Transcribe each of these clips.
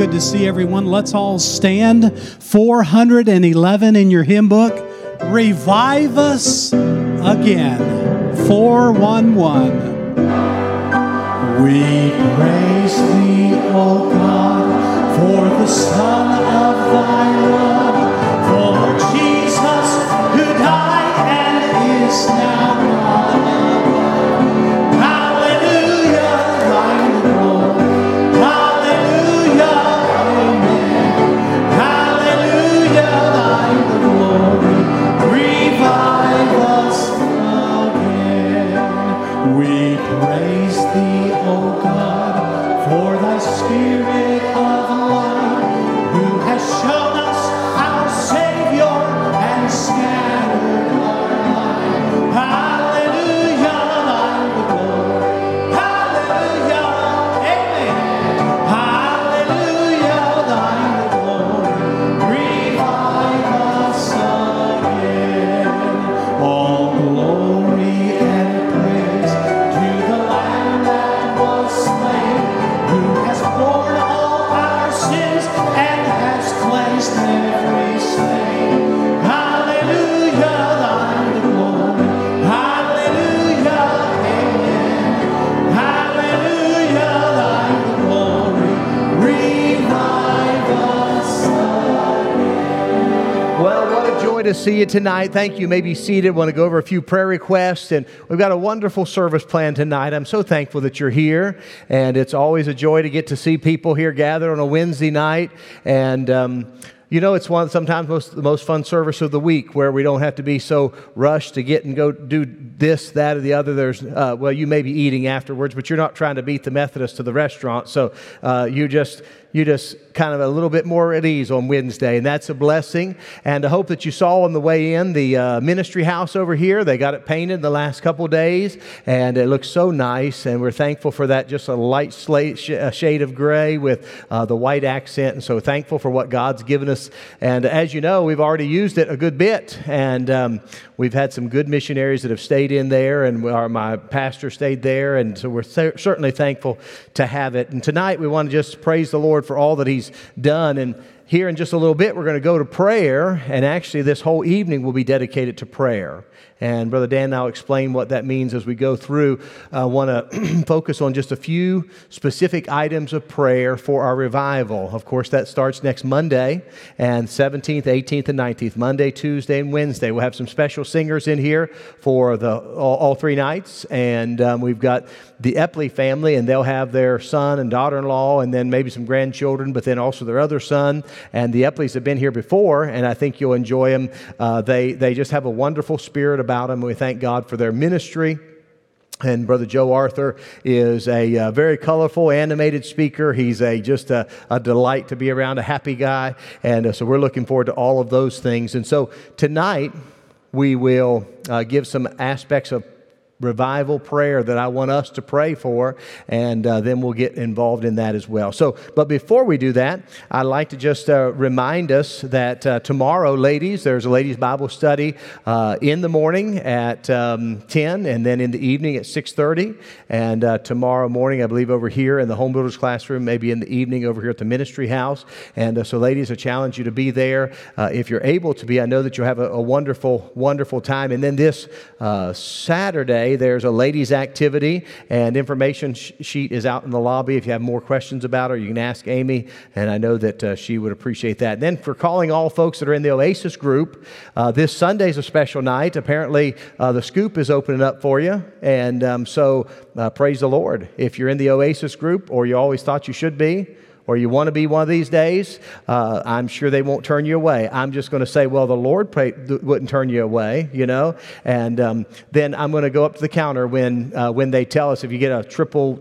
good to see everyone. Let's all stand. 411 in your hymn book. Revive us again. 411. We praise thee, O God, for the Son of thy love, for Jesus who died and is now gone above. Hallelujah, thine the glory. Hallelujah, amen. Hallelujah, thine the glory. Revive us again. We praise thee, O God, for thy Spirit of light, who has shown us our Savior and scattered our light. Hallelujah, thine the glory. Hallelujah, amen. Hallelujah, thine the glory. Revive us again. All glory and praise to the Lamb that was slain, who has borne all our sins and has cleansed every stain. Hallelujah, thine the glory. Hallelujah, amen. Hallelujah, thine the glory. Revive us again. Well, what a joy to see you tonight. Thank you. You may be seated. Want to go over a few prayer requests, and we've got a wonderful service planned tonight. I'm so thankful that you're here, and it's always a joy to get to see people here gathered on a Wednesday night. And you know, it's sometimes the most fun service of the week, where we don't have to be so rushed to get and go do this, that, or the other. There's well, you may be eating afterwards, but you're not trying to beat the Methodists to the restaurant. So you just kind of a little bit more at ease on Wednesday, and that's a blessing. And I hope that you saw on the way in the ministry house over here. They got it painted the last couple days, and it looks so nice, and we're thankful for that, just a light shade of gray with the white accent, and so thankful for what God's given us. And as you know, we've already used it a good bit, and we've had some good missionaries that have stayed in there, and my pastor stayed there, and so we're certainly thankful to have it. And tonight we want to just praise the Lord for all that He's done. And here in just a little bit, we're going to go to prayer, and actually this whole evening will be dedicated to prayer. And Brother Dan and I will explain what that means as we go through. I want to focus on just a few specific items of prayer for our revival. Of course, that starts next Monday, and 17th, 18th, and 19th, Monday, Tuesday, and Wednesday. We'll have some special singers in here for all 3 nights, and we've got the Epley family, and they'll have their son and daughter-in-law, and then maybe some grandchildren, but then also their other son. And the Epleys have been here before, and I think you'll enjoy them. They just have a wonderful spirit about them, and we thank God for their ministry. And Brother Joe Arthur is a very colorful, animated speaker. He's just a delight to be around, a happy guy. And so we're looking forward to all of those things. And so tonight we will give some aspects of revival prayer that I want us to pray for, and then we'll get involved in that as well. So, but before we do that, I'd like to just remind us that tomorrow, ladies, there's a ladies' Bible study in the morning at 10, and then in the evening at 6:30. And tomorrow morning, I believe over here in the Home Builders Classroom, maybe in the evening over here at the Ministry House. And so, ladies, I challenge you to be there if you're able to be. I know that you'll have a wonderful, wonderful time. And then this Saturday, there's a ladies' activity, and information sheet is out in the lobby. If you have more questions about her, you can ask Amy, and I know that she would appreciate that. And then for calling all folks that are in the Oasis group, this Sunday's a special night. Apparently, the Scoop is opening up for you, and so praise the Lord. If you're in the Oasis group, or you always thought you should be, or you want to be one of these days, I'm sure they won't turn you away. I'm just going to say, well, the Lord wouldn't turn you away, you know. And then I'm going to go up to the counter when they tell us if you get a triple,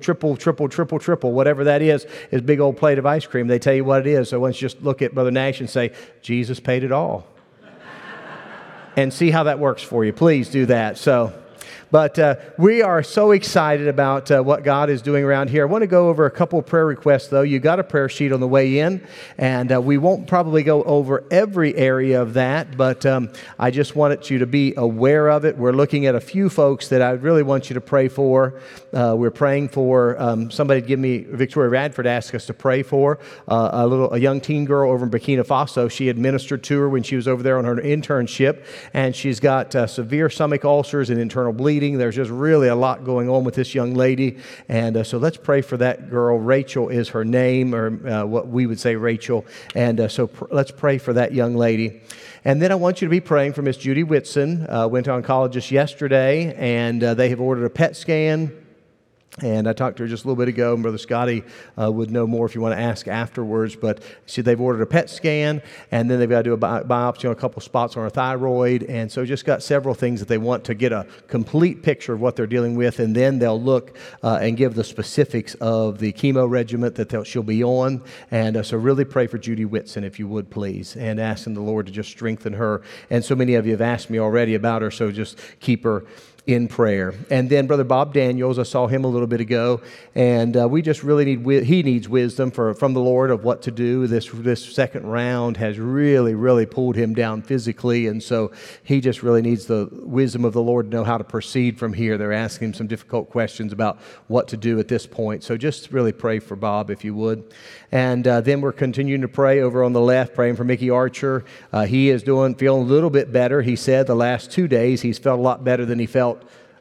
whatever that is big old plate of ice cream. They tell you what it is. So once you just look at Brother Nash and say, Jesus paid it all. And see how that works for you. Please do that. So, But we are so excited about what God is doing around here. I want to go over a couple of prayer requests, though. You got a prayer sheet on the way in, and we won't probably go over every area of that, but I just wanted you to be aware of it. We're looking at a few folks that I really want you to pray for. We're praying for somebody give me, Victoria Radford asked us to pray for a young teen girl over in Burkina Faso. She had ministered to her when she was over there on her internship, and she's got severe stomach ulcers and internal bleeding. There's just really a lot going on with this young lady, and so let's pray for that girl. Rachel is her name, or what we would say Rachel, and so let's pray for that young lady. And then I want you to be praying for Miss Judy Whitson. Went to oncologist yesterday, and they have ordered a PET scan. And I talked to her just a little bit ago, and Brother Scotty would know more if you want to ask afterwards. But she, they've ordered a PET scan, and then they've got to do a biopsy on a couple spots on her thyroid. And so just got several things that they want to get a complete picture of what they're dealing with. And then they'll look and give the specifics of the chemo regimen that she'll be on. And so really pray for Judy Whitson, if you would, please, and asking the Lord to just strengthen her. And so many of you have asked me already about her, so just keep her in prayer. And then Brother Bob Daniels, I saw him a little bit ago, and we just really he needs wisdom from the Lord of what to do. This second round has really pulled him down physically, and so he just really needs the wisdom of the Lord to know how to proceed from here. They're asking him some difficult questions about what to do at this point, so just really pray for Bob, if you would. And then we're continuing to pray over on the left, praying for Mickey Archer. He is feeling a little bit better. He said the last 2 days he's felt a lot better than he felt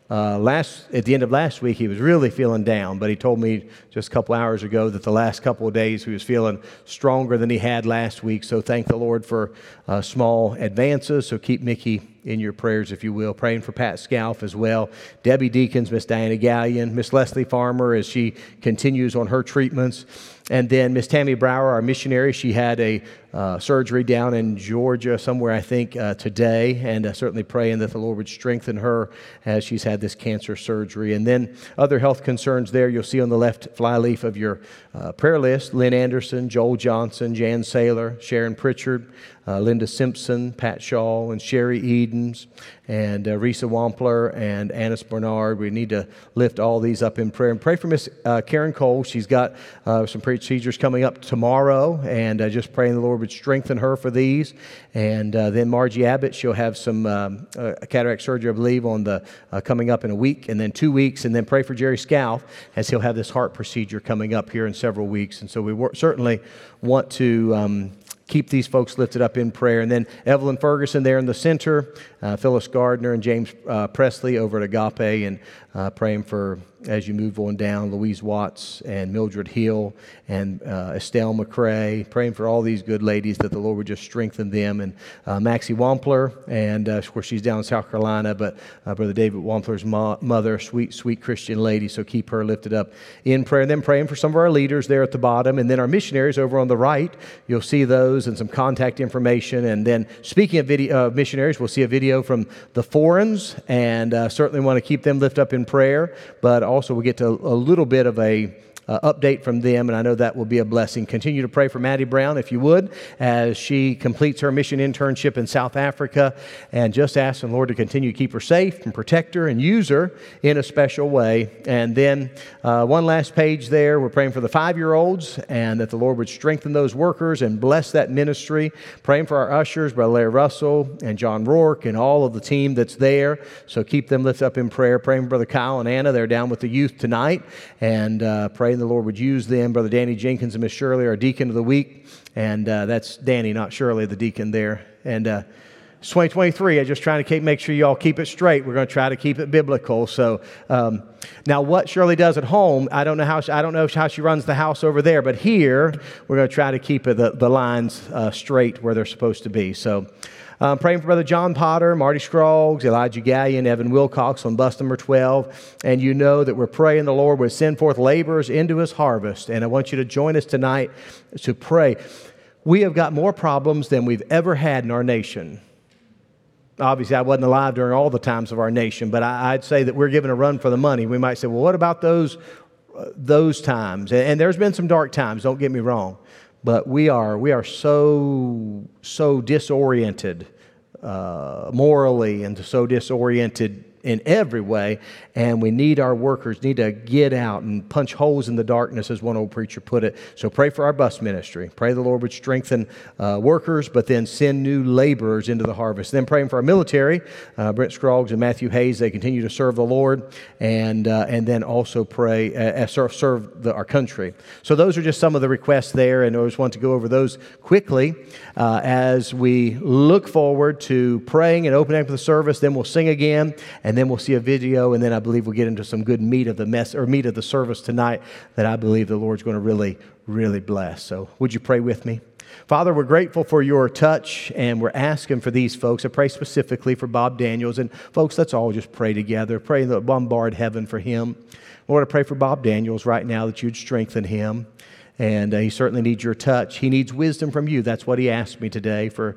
at the end of last week. He was really feeling down, but he told me just a couple hours ago that the last couple of days he was feeling stronger than he had last week. So thank the Lord for small advances. So keep Mickey in your prayers, if you will. Praying for Pat Scalf as well. Debbie Deacons, Miss Diana Gallion, Miss Leslie Farmer as she continues on her treatments. And then Miss Tammy Brower, our missionary, she had a surgery down in Georgia somewhere, I think, today. And certainly praying that the Lord would strengthen her as she's had this cancer surgery. And then other health concerns there you'll see on the left flyleaf of your prayer list. Lynn Anderson, Joel Johnson, Jan Saylor, Sharon Pritchard, Linda Simpson, Pat Shaw, and Sherry Edens, and Risa Wampler, and Annis Bernard. We need to lift all these up in prayer. And pray for Miss Karen Cole. She's got some procedures coming up tomorrow, and just praying the Lord would strengthen her for these. And then Margie Abbott, she'll have some cataract surgery, I believe, on the coming up in a week, and then 2 weeks. And then pray for Jerry Scalf, as he'll have this heart procedure coming up here in several weeks. And so we certainly want to keep these folks lifted up in prayer. And then Evelyn Ferguson there in the center, Phyllis Gardner and James Presley over at Agape, and praying for, as you move on down, Louise Watts and Mildred Hill and Estelle McCrae, praying for all these good ladies that the Lord would just strengthen them. And Maxie Wampler, and of course she's down in South Carolina, but Brother David Wampler's mother, sweet Christian lady, so keep her lifted up in prayer. And then praying for some of our leaders there at the bottom, and then our missionaries over on the right. You'll see those and some contact information. And then speaking of missionaries, we'll see a video from the Forens, and certainly want to keep them lifted up in prayer, but also we'll get to a little bit of a update from them, and I know that will be a blessing. Continue to pray for Maddie Brown, if you would, as she completes her mission internship in South Africa, and just ask the Lord to continue to keep her safe and protect her and use her in a special way. And then one last page there, we're praying for the 5-year-olds, and that the Lord would strengthen those workers and bless that ministry. Praying for our ushers, Brother Larry Russell and John Rourke and all of the team that's there, so keep them lifted up in prayer. Praying for Brother Kyle and Anna, they're down with the youth tonight, and praying the Lord would use them. Brother Danny Jenkins and Miss Shirley, our deacon of the week, and that's Danny, not Shirley, the deacon there. And it's 2023. I'm just trying to make sure you all keep it straight. We're going to try to keep it biblical. So now, what Shirley does at home, I don't know how she runs the house over there, but here we're going to try to keep the lines straight where they're supposed to be. So. Praying for Brother John Potter, Marty Scroggs, Elijah Gallion, Evan Wilcox on bus number 12. And you know that we're praying the Lord would send forth laborers into his harvest. And I want you to join us tonight to pray. We have got more problems than we've ever had in our nation. Obviously, I wasn't alive during all the times of our nation, but I'd say that we're given a run for the money. We might say, well, what about those times? And there's been some dark times, don't get me wrong. But we are so disoriented morally, and so disoriented in every way, and we need our workers, need to get out and punch holes in the darkness, as one old preacher put it. So pray for our bus ministry. Pray the Lord would strengthen workers, but then send new laborers into the harvest. Then praying for our military, Brent Scroggs and Matthew Hayes, they continue to serve the Lord, and then also pray, serve our country. So those are just some of the requests there, and I just want to go over those quickly as we look forward to praying and opening up the service. Then we'll sing again, and then we'll see a video, and then I believe we'll get into some good meat of the service tonight that I believe the Lord's going to really, really bless. So would you pray with me? Father, we're grateful for your touch, and we're asking for these folks. I pray specifically for Bob Daniels. And folks, let's all just pray together. Pray that bombard heaven for him. Lord, I pray for Bob Daniels right now that you'd strengthen him. And he certainly needs your touch. He needs wisdom from you. That's what he asked me today for.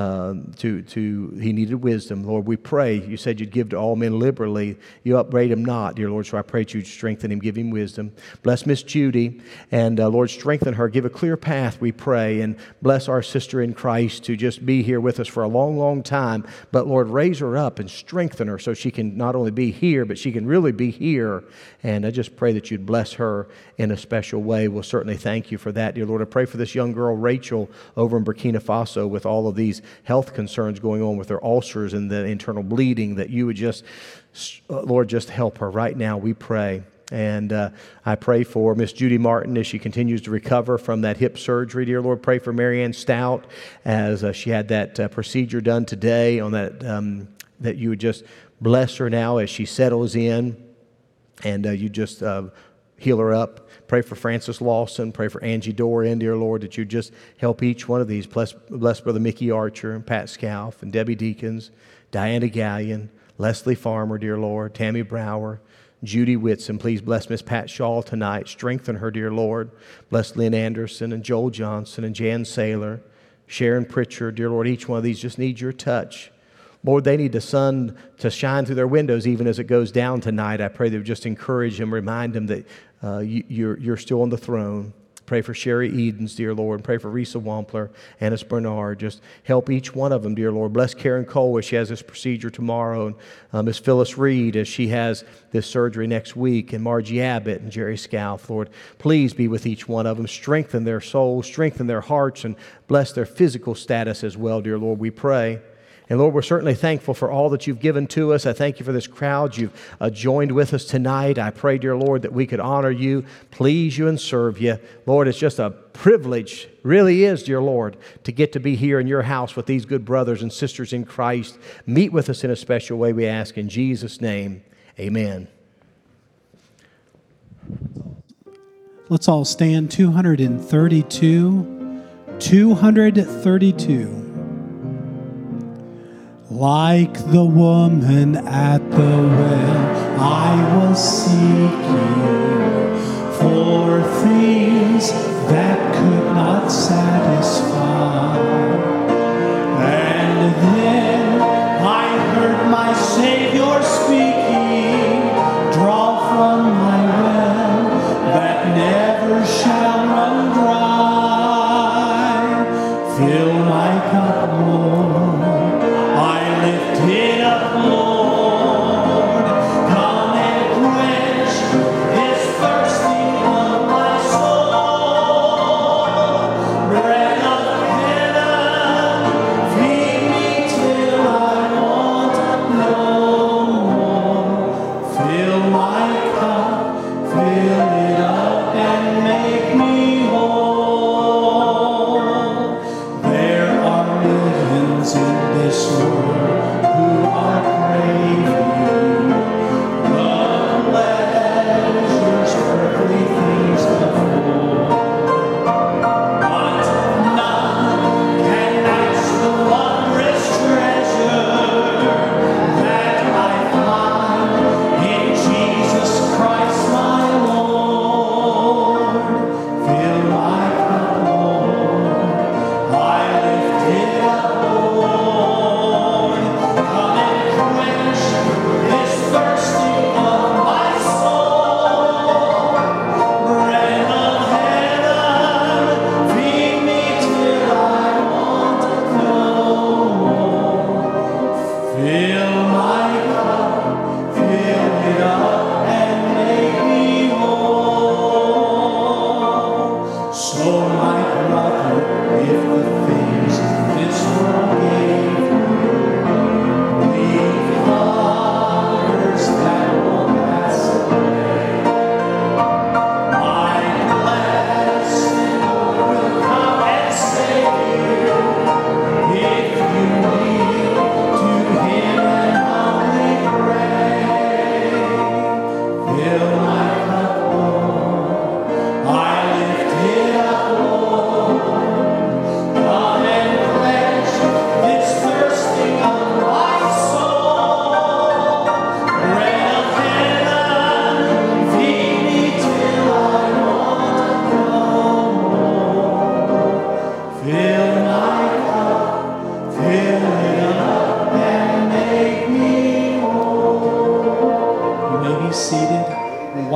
He needed wisdom. Lord, we pray. You said you'd give to all men liberally. You upbraid him not, dear Lord. So I pray that you'd strengthen him, give him wisdom. Bless Miss Judy, and Lord, strengthen her. Give a clear path, we pray, and bless our sister in Christ to just be here with us for a long, long time. But Lord, raise her up and strengthen her so she can not only be here, but she can really be here. And I just pray that you'd bless her in a special way. We'll certainly thank you for that, dear Lord. I pray for this young girl, Rachel, over in Burkina Faso with all of these health concerns going on with their ulcers and the internal bleeding, that you would just, Lord, just help her right now, we pray. And I pray for Miss Judy Martin as she continues to recover from that hip surgery, dear Lord. Pray for Marianne Stout as she had that procedure done today on that, that you would just bless her now as she settles in, and you just heal her up. Pray for Francis Lawson. Pray for Angie Doran, dear Lord, that you just help each one of these. Bless Brother Mickey Archer and Pat Scalf and Debbie Deacons, Diana Gallion, Leslie Farmer, dear Lord, Tammy Brower, Judy Whitson. Please bless Miss Pat Shaw tonight. Strengthen her, dear Lord. Bless Lynn Anderson and Joel Johnson and Jan Saylor, Sharon Pritchard, dear Lord. Each one of these just needs your touch. Lord, they need the sun to shine through their windows even as it goes down tonight. I pray that you just encourage them, remind them that you're still on the throne. Pray for Sherry Edens, dear Lord. Pray for Risa Wampler, Annis Bernard. Just help each one of them, dear Lord. Bless Karen Cole as she has this procedure tomorrow, and Miss Phyllis Reed as she has this surgery next week, and Margie Abbott and Jerry Scalf. Lord, please be with each one of them. Strengthen their souls, strengthen their hearts, and bless their physical status as well, dear Lord, we pray. And Lord, we're certainly thankful for all that you've given to us. I thank you for this crowd you've joined with us tonight. I pray, dear Lord, that we could honor you, please you, and serve you. Lord, it's just a privilege, really is, dear Lord, to get to be here in your house with these good brothers and sisters in Christ. Meet with us in a special way, we ask in Jesus' name. Amen. Let's all stand. 232. 232. Like the woman at the well, I was seeking for things that could not satisfy. And then I heard my Savior speaking, draw from my well that never shall run dry. Fill my cup, Lord. Lift it up, Lord. Come and quench this thirsting of my soul. Bread of heaven, feed me till I want no more. Fill my cup, fill it up, and make me whole. There are millions in this world I lift it up, Lord.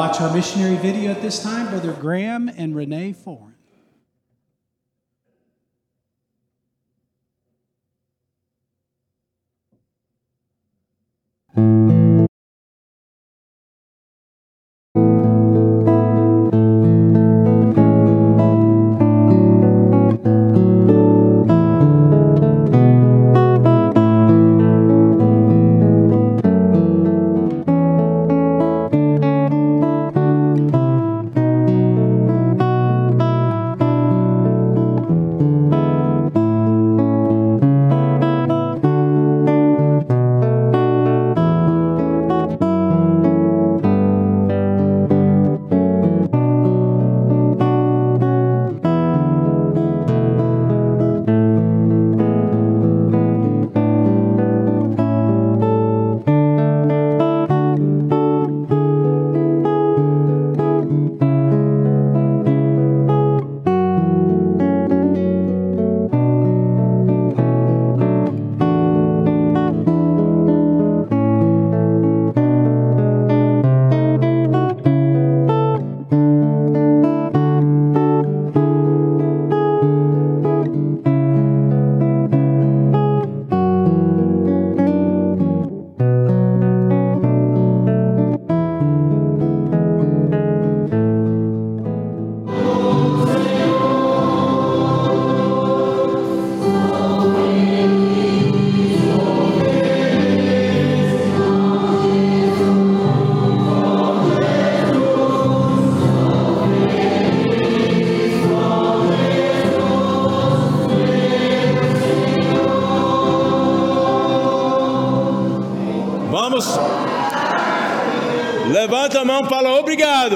watch our missionary video at this time, Brother Graham and Renee Foran. Levanta a mão, fala obrigado.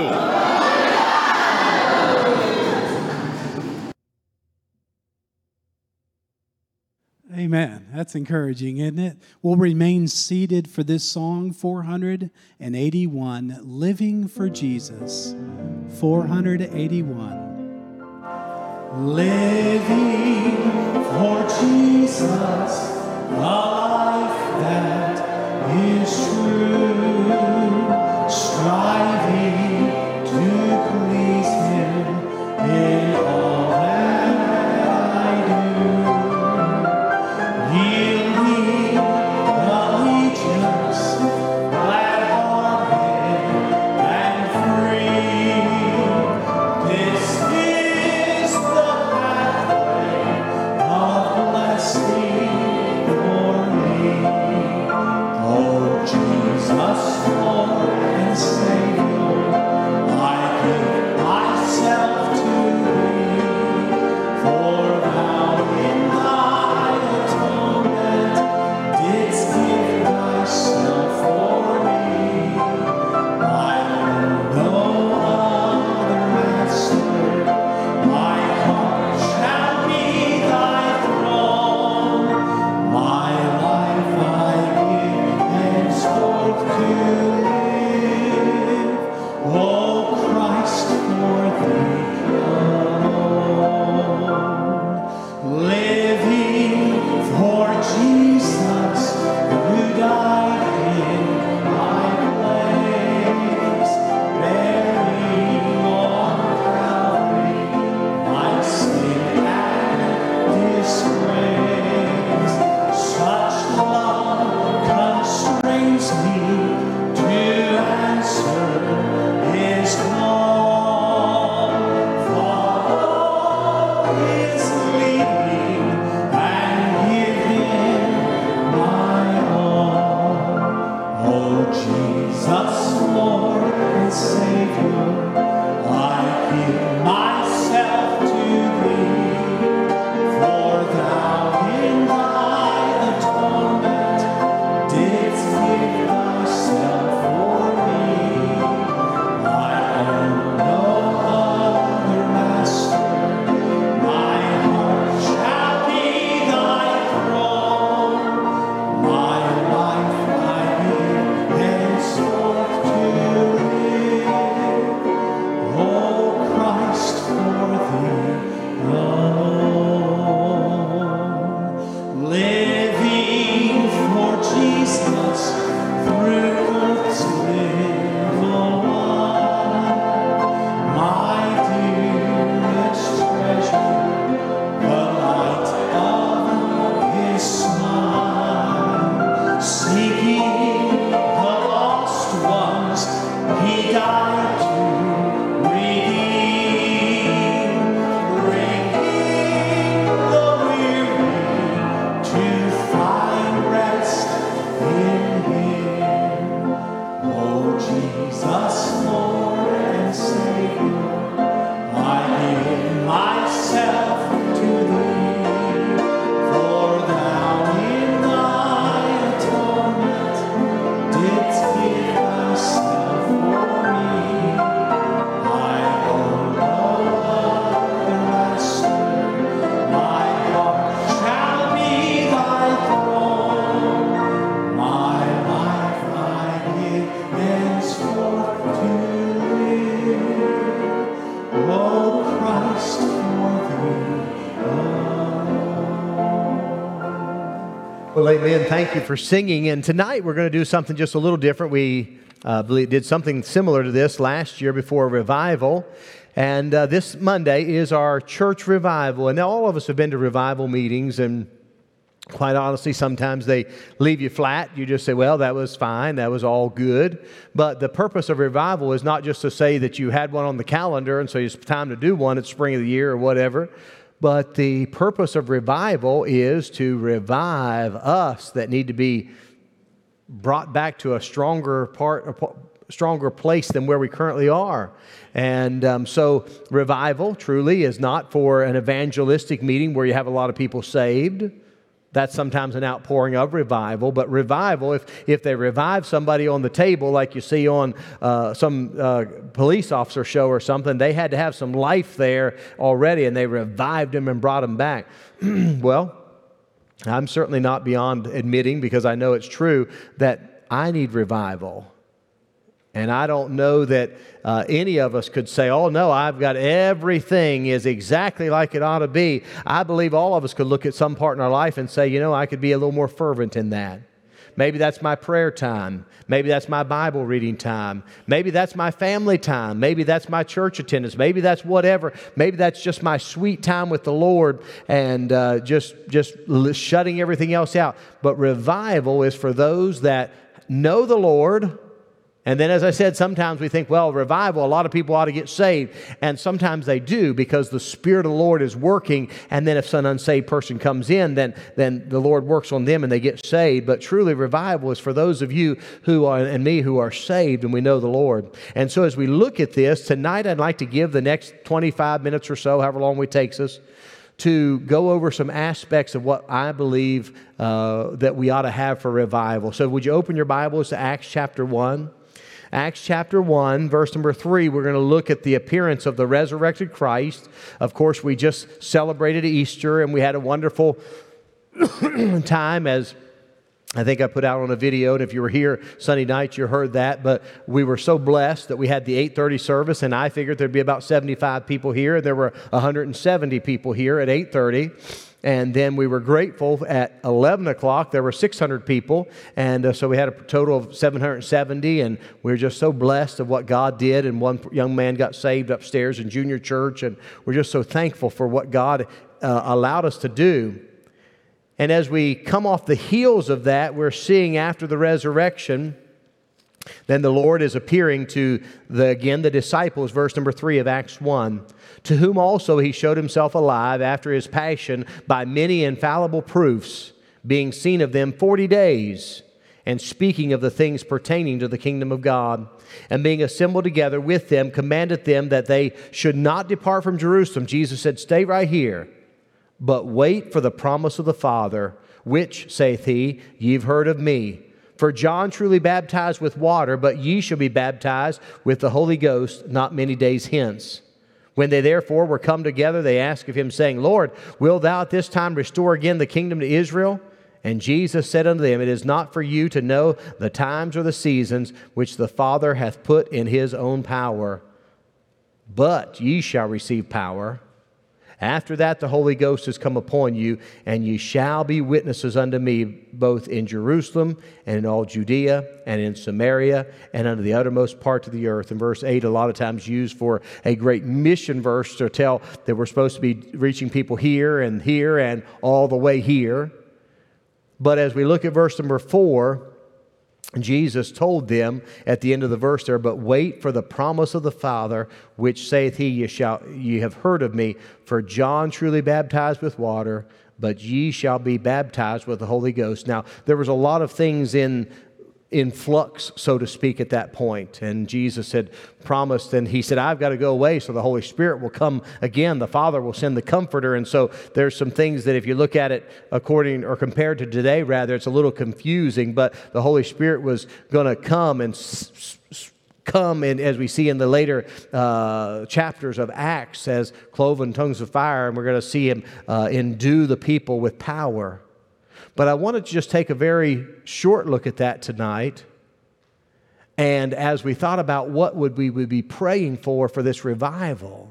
Amen. That's encouraging, isn't it? We'll remain seated for this song, 481, Living for Jesus. 481. Living for Jesus, a life that is true, striving to please Him in all that I do, yielding allegiance, glad-hearted and free. This is the pathway of blessing for me. Oh, Jesus, Lord and Savior, I give myself to Thee, for Thou in Thy atonement didst give Thyself for me. I have no other master, my heart shall be Thy throne, my life I give henceforth to live, oh Christ, for Thee alone. Living for Jesus, who died in my place, bearing on Calvary my sin and disgrace. Such love constrains me to answer His call. Follow His leading and give Him my all. Oh, Jesus, Lord and Savior, I give myself to Thee, for Thou in Thy atonement didst give Thyself for me. I own no other master, my heart shall be Thy throne, my life I give henceforth to live, oh Christ, amen. Thank you for singing. And tonight we're going to do something just a little different. We did something similar to this last year before revival. And this Monday is our church revival. And now all of us have been to revival meetings, and quite honestly, sometimes they leave you flat. You just say, well, that was fine. That was all good. But the purpose of revival is not just to say that you had one on the calendar and so it's time to do one at spring of the year or whatever. But the purpose of revival is to revive us that need to be brought back to a stronger place than where we currently are. And so revival truly is not for an evangelistic meeting where you have a lot of people saved. That's sometimes an outpouring of revival. But revival, if they revive somebody on the table like you see on some police officer show or something, they had to have some life there already, and they revived them and brought them back. Well, I'm certainly not beyond admitting, because I know it's true, that I need revival. And I don't know that any of us could say, oh, no, I've got everything is exactly like it ought to be. I believe all of us could look at some part in our life and say, you know, I could be a little more fervent in that. Maybe that's my prayer time. Maybe that's my Bible reading time. Maybe that's my family time. Maybe that's my church attendance. Maybe that's whatever. Maybe that's just my sweet time with the Lord and just shutting everything else out. But revival is for those that know the Lord. And then, as I said, sometimes we think, well, revival, a lot of people ought to get saved. And sometimes they do, because the Spirit of the Lord is working. And then if some unsaved person comes in, then the Lord works on them and they get saved. But truly, revival is for those of you who are, and me, who are saved and we know the Lord. And so as we look at this, tonight I'd like to give the next 25 minutes or so, however long it takes us, to go over some aspects of what I believe that we ought to have for revival. So would you open your Bibles to Acts chapter 1? Acts chapter 1, verse number 3, we're going to look at the appearance of the resurrected Christ. Of course, we just celebrated Easter, and we had a wonderful time, as I think I put out on a video, and if you were here Sunday night, you heard that. But we were so blessed that we had the 8:30 service, and I figured there'd be about 75 people here. There were 170 people here at 8:30. And then we were grateful at 11 o'clock. There were 600 people. And so we had a total of 770. And we were just so blessed of what God did. And one young man got saved upstairs in junior church. And we're just so thankful for what God allowed us to do. And as we come off the heels of that, we're seeing after the resurrection, then the Lord is appearing to the disciples, verse number 3 of Acts 1, to whom also He showed Himself alive after His passion by many infallible proofs, being seen of them 40 days, and speaking of the things pertaining to the kingdom of God. And being assembled together with them, commanded them that they should not depart from Jerusalem. Jesus said, stay right here, but wait for the promise of the Father, which, saith He, ye've heard of me. For John truly baptized with water, but ye shall be baptized with the Holy Ghost not many days hence. When they therefore were come together, they asked of Him, saying, Lord, wilt Thou at this time restore again the kingdom to Israel? And Jesus said unto them, it is not for you to know the times or the seasons which the Father hath put in His own power, but ye shall receive power. After that, the Holy Ghost is come upon you, and ye shall be witnesses unto me, both in Jerusalem and in all Judea and in Samaria and unto the uttermost part of the earth. And verse 8, a lot of times used for a great mission verse to tell that we're supposed to be reaching people here and all the way here. But as we look at verse number 4, Jesus told them at the end of the verse there, but wait for the promise of the Father, which saith He, ye have heard of me. For John truly baptized with water, but ye shall be baptized with the Holy Ghost. Now, there was a lot of things in flux, so to speak, at that point. And Jesus had promised, and He said, I've got to go away so the Holy Spirit will come again. The Father will send the Comforter. And so there's some things that if you look at it according or compared to today, rather, it's a little confusing. But the Holy Spirit was going to come and come, and as we see in the later chapters of Acts, as cloven tongues of fire, and we're going to see Him endue the people with power. But I wanted to just take a very short look at that tonight. And as we thought about what we would be praying for this revival,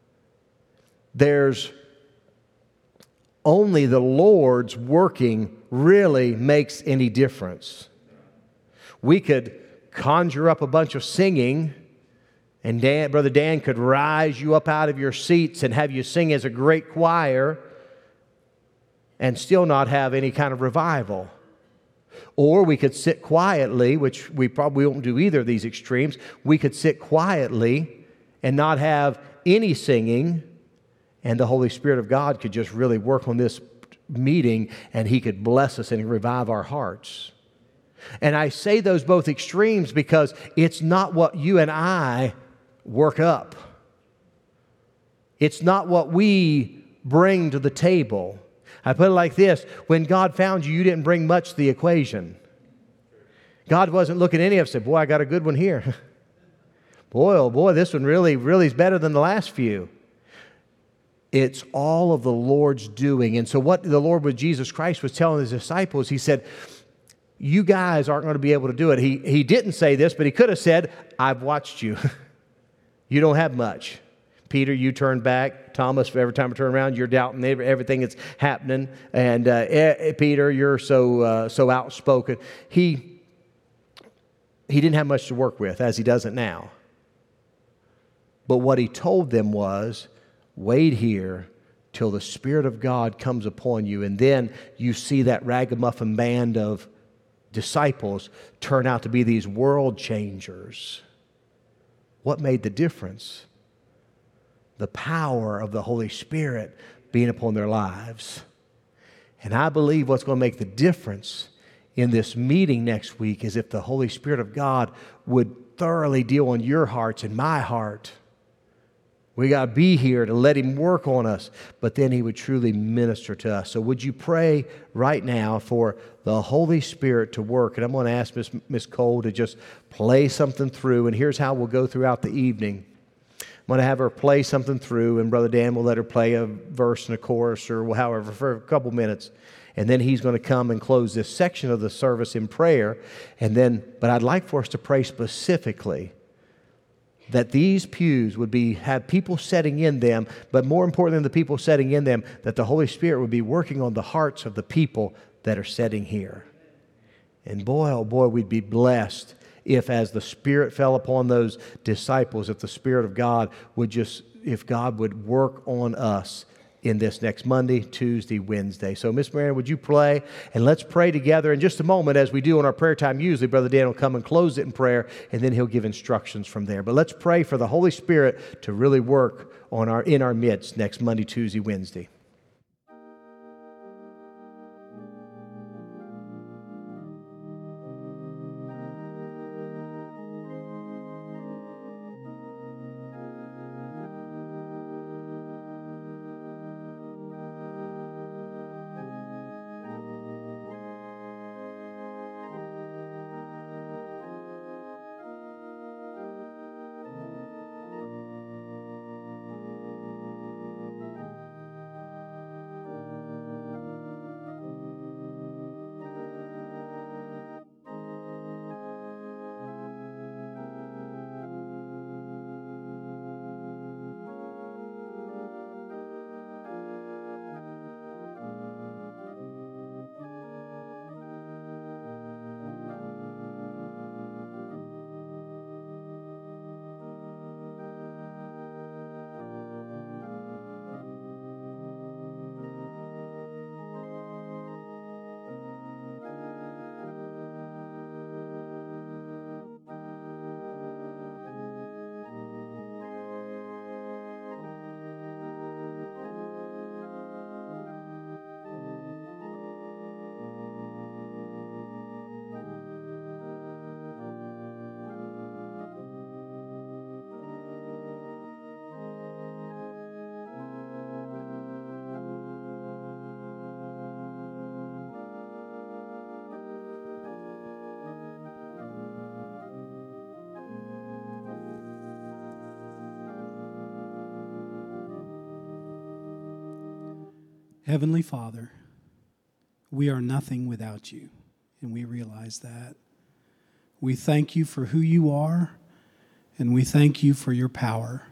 there's only the Lord's working really makes any difference. We could conjure up a bunch of singing, and Brother Dan could rise you up out of your seats and have you sing as a great choir and still not have any kind of revival. Or we could sit quietly, which we probably won't do either of these extremes. We could sit quietly and not have any singing, and the Holy Spirit of God could just really work on this meeting, and He could bless us and revive our hearts. And I say those both extremes because it's not what you and I work up. It's not what we bring to the table. I put it like this: when God found you, you didn't bring much to the equation. God wasn't looking at any of us and said, boy, I got a good one here. Boy, oh boy, this one really is better than the last few. It's all of the Lord's doing. And so what the Lord with Jesus Christ was telling His disciples, He said, you guys aren't going to be able to do it. He didn't say this, but He could have said, I've watched you. You don't have much. Peter, you turn back. Thomas, every time I turn around, you're doubting everything that's happening. And Peter, you're so outspoken. He didn't have much to work with, as He doesn't now. But what He told them was, wait here till the Spirit of God comes upon you, and then you see that ragamuffin band of disciples turn out to be these world changers. What made the difference? The power of the Holy Spirit being upon their lives. And I believe what's going to make the difference in this meeting next week is if the Holy Spirit of God would thoroughly deal on your hearts and my heart. We got to be here to let Him work on us, but then He would truly minister to us. So would you pray right now for the Holy Spirit to work? And I'm going to ask Miss Cole to just play something through, and here's how we'll go throughout the evening. I'm going to have her play something through, and Brother Dan will let her play a verse and a chorus or however for a couple minutes. And then he's going to come and close this section of the service in prayer. But I'd like for us to pray specifically that these pews would have people sitting in them, but more important than the people sitting in them, that the Holy Spirit would be working on the hearts of the people that are sitting here. And boy, oh boy, we'd be blessed if, as the Spirit fell upon those disciples, if the Spirit of God if God would work on us in this next Monday, Tuesday, Wednesday. So, Miss Marion, would you play? And let's pray together in just a moment, as we do in our prayer time. Usually, Brother Dan will come and close it in prayer, and then he'll give instructions from there. But let's pray for the Holy Spirit to really work in our midst next Monday, Tuesday, Wednesday. Heavenly Father, we are nothing without you, and we realize that. We thank you for who you are, and we thank you for your power.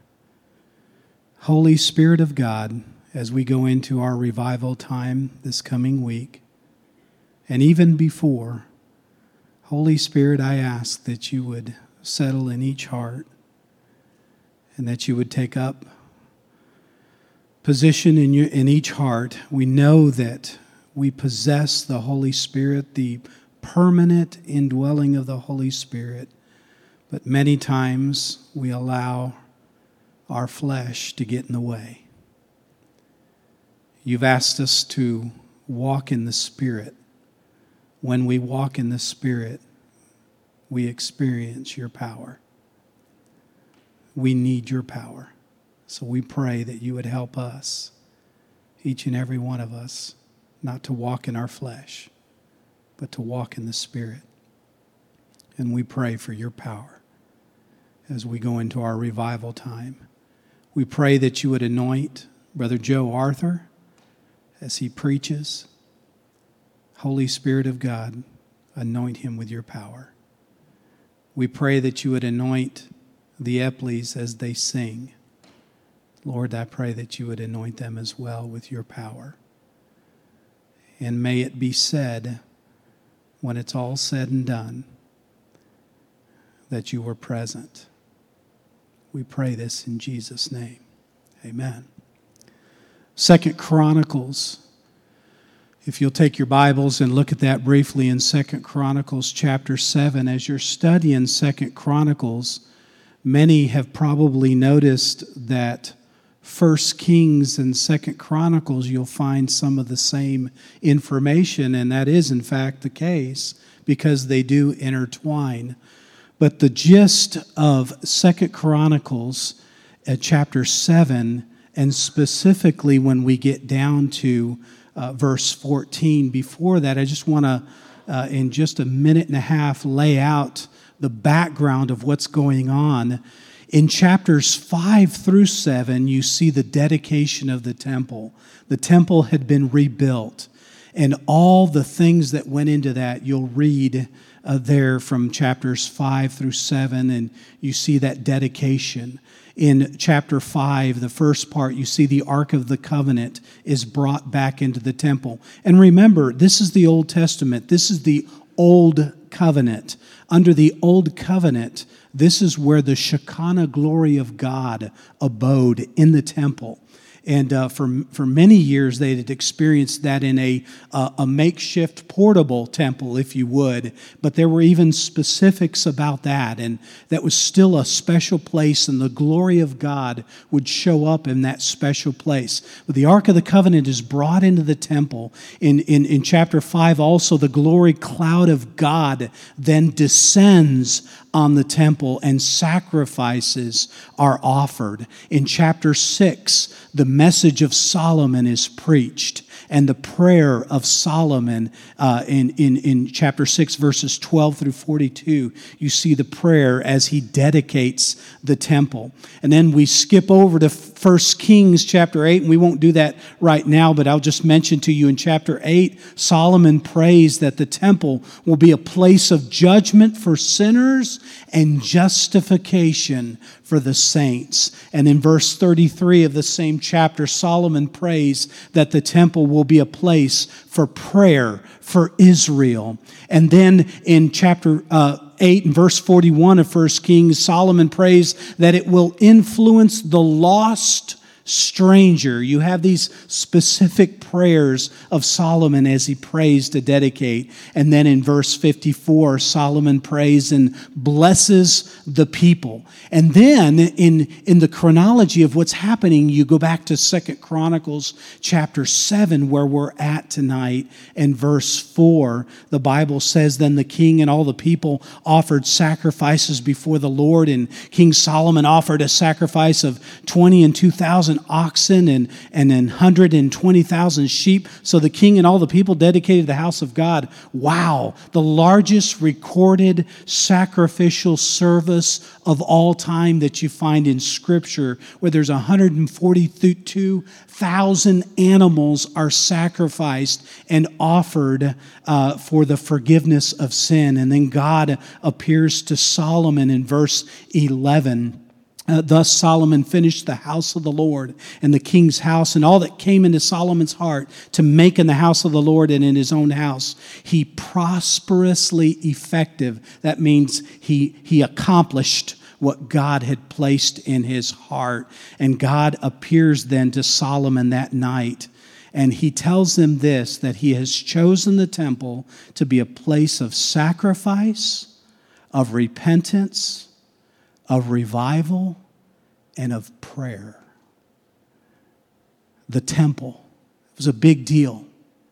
Holy Spirit of God, as we go into our revival time this coming week, And even before, Holy Spirit, I ask that you would settle in each heart and that you would take up position in each heart. We know that we possess the Holy Spirit, the permanent indwelling of the Holy Spirit, but many times we allow our flesh to get in the way. You've asked us to walk in the Spirit. When we walk in the Spirit, we experience your power. We need your power. So we pray that you would help us, each and every one of us, not to walk in our flesh, but to walk in the Spirit. And we pray for your power as we go into our revival time. We pray that you would anoint Brother Joe Arthur as he preaches. Holy Spirit of God, anoint him with your power. We pray that you would anoint the Epleys as they sing. Lord, I pray that you would anoint them as well with your power. And may it be said, when it's all said and done, that you were present. We pray this in Jesus' name. Amen. 2 Chronicles. If you'll take your Bibles and look at that briefly in 2 Chronicles chapter 7. As you're studying 2 Chronicles, many have probably noticed that 1 Kings and 2 Chronicles, you'll find some of the same information, and that is in fact the case because they do intertwine. But the gist of 2 Chronicles chapter 7, and specifically when we get down to verse 14, before that, I just want to, in just a minute and a half, lay out the background of what's going on. In chapters 5 through 7, you see the dedication of the temple. The temple had been rebuilt, and all the things that went into that, you'll read there from chapters 5 through 7, and you see that dedication. In chapter 5, the first part, you see the Ark of the Covenant is brought back into the temple. And remember, this is the Old Testament. This is the Old Covenant. Under the Old Covenant, this is where the Shekinah glory of God abode in the temple. And for many years, they had experienced that in a makeshift portable temple, if you would. But there were even specifics about that. And that was still a special place, and the glory of God would show up in that special place. But the Ark of the Covenant is brought into the temple. In chapter 5 also, the glory cloud of God then descends on the temple, and sacrifices are offered. In chapter 6, the message of Solomon is preached, and the prayer of Solomon in chapter 6, verses 12 through 42, you see the prayer as he dedicates the temple. And then we skip over to 1 Kings chapter 8, and we won't do that right now, but I'll just mention to you in chapter 8, Solomon prays that the temple will be a place of judgment for sinners and justification for the saints. And in verse 33 of the same chapter, Solomon prays that the temple will be a place for prayer for Israel. And then in chapter 8 and verse 41 of 1 Kings, Solomon prays that it will influence the lost stranger. You have these specific prayers of Solomon as he prays to dedicate. And then in verse 54, Solomon prays and blesses the people. And then in the chronology of what's happening, you go back to 2 Chronicles chapter 7, where we're at tonight, and verse 4. The Bible says, then the king and all the people offered sacrifices before the Lord, and King Solomon offered a sacrifice of 20 and 2,000 oxen and 120,000 sheep. So the king and all the people dedicated the house of God. Wow, the largest recorded sacrificial service of all time that you find in Scripture, where there's 142,000 animals are sacrificed and offered for the forgiveness of sin. And then God appears to Solomon in verse 11. Thus Solomon finished the house of the Lord and the king's house and all that came into Solomon's heart to make in the house of the Lord and in his own house. He prosperously effective. That means he accomplished what God had placed in his heart. And God appears then to Solomon that night. And he tells him this, that he has chosen the temple to be a place of sacrifice, of repentance, of revival, and of prayer. The temple. It was a big deal.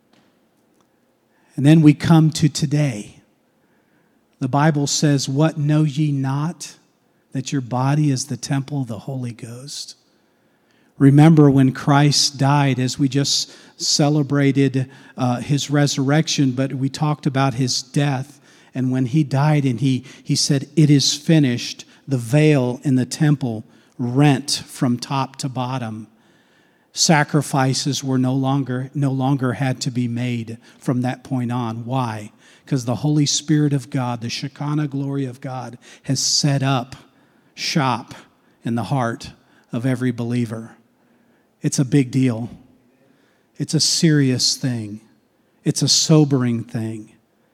And then we come to today. The Bible says, "What know ye not? That your body is the temple of the Holy Ghost." Remember when Christ died, as we just celebrated his resurrection, but we talked about his death. And when he died and he said, "It is finished," the veil in the temple rent from top to bottom. Sacrifices were no longer had to be made from that point on. Why? Because the Holy Spirit of God, the Shekinah glory of God, has set up shop in the heart of every believer. It's a big deal. It's a serious thing. It's a sobering thing.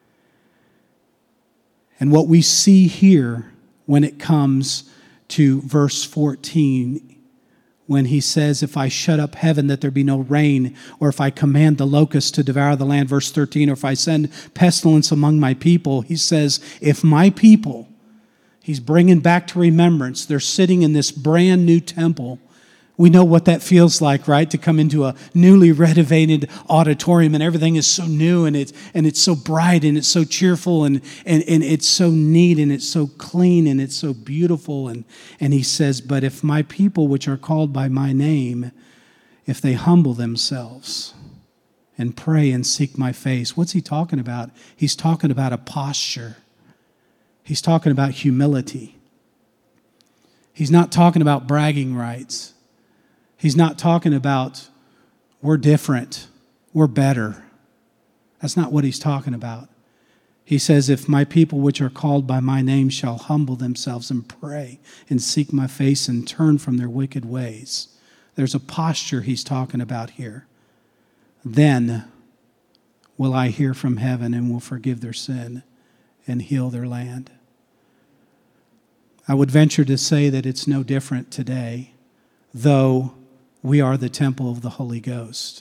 And what we see here when it comes to verse 14, when he says, "If I shut up heaven that there be no rain, or if I command the locusts to devour the land," verse 13, "or if I send pestilence among my people," he says, if my people, he's bringing back to remembrance, they're sitting in this brand new temple. We know what that feels like, right? To come into a newly renovated auditorium and everything is so new and it's so bright and it's so cheerful and it's so neat and it's so clean and it's so beautiful. And he says, "But if my people which are called by my name, if they humble themselves and pray and seek my face," what's he talking about? He's talking about a posture. He's talking about humility. He's not talking about bragging rights. He's not talking about we're different, we're better. That's not what he's talking about. He says, "If my people which are called by my name shall humble themselves and pray and seek my face and turn from their wicked ways." There's a posture he's talking about here. "Then will I hear from heaven and will forgive their sin and heal their land." I would venture to say that it's no different today, though we are the temple of the Holy Ghost.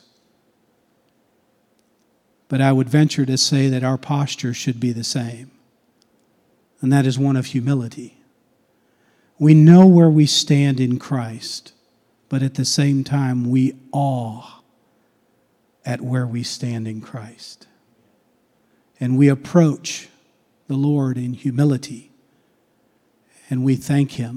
But I would venture to say that our posture should be the same, and that is one of humility. We know where we stand in Christ, but at the same time, we awe at where we stand in Christ. And we approach the Lord in humility, and we thank him.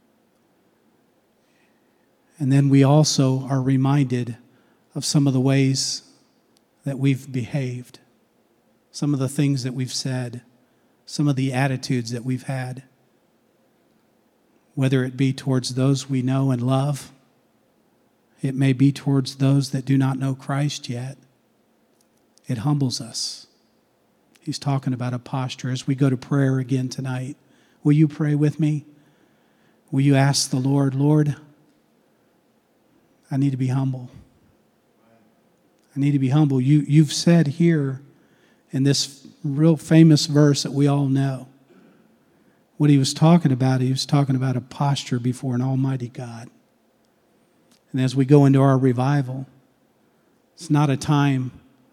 And then we also are reminded of some of the ways that we've behaved, some of the things that we've said, some of the attitudes that we've had, whether it be towards those we know and love, it may be towards those that do not know Christ yet. It humbles us. He's talking about a posture. As we go to prayer again tonight, will you pray with me? Will you ask the Lord, "Lord, I need to be humble. I need to be humble." You've said here in this real famous verse that we all know, what he was talking about a posture before an almighty God. And as we go into our revival, it's not a time,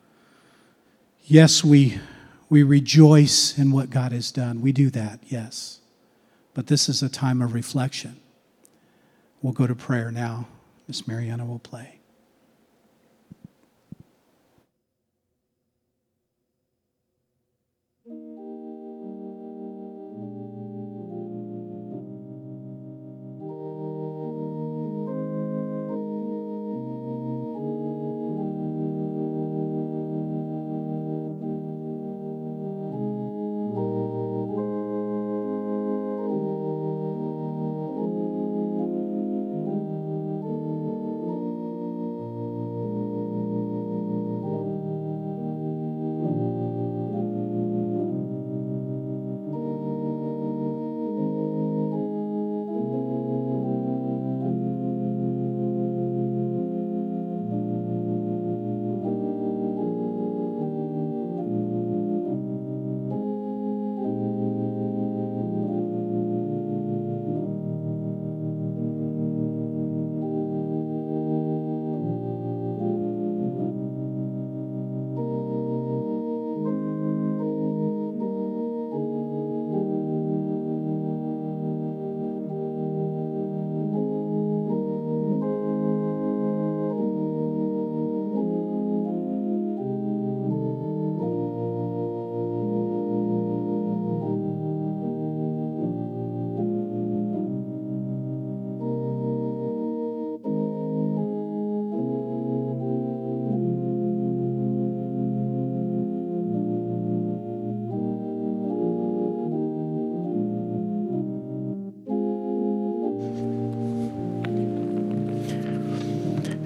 yes, we rejoice in what God has done. We do that, yes. But this is a time of reflection. We'll go to prayer now. Miss Mariana will play.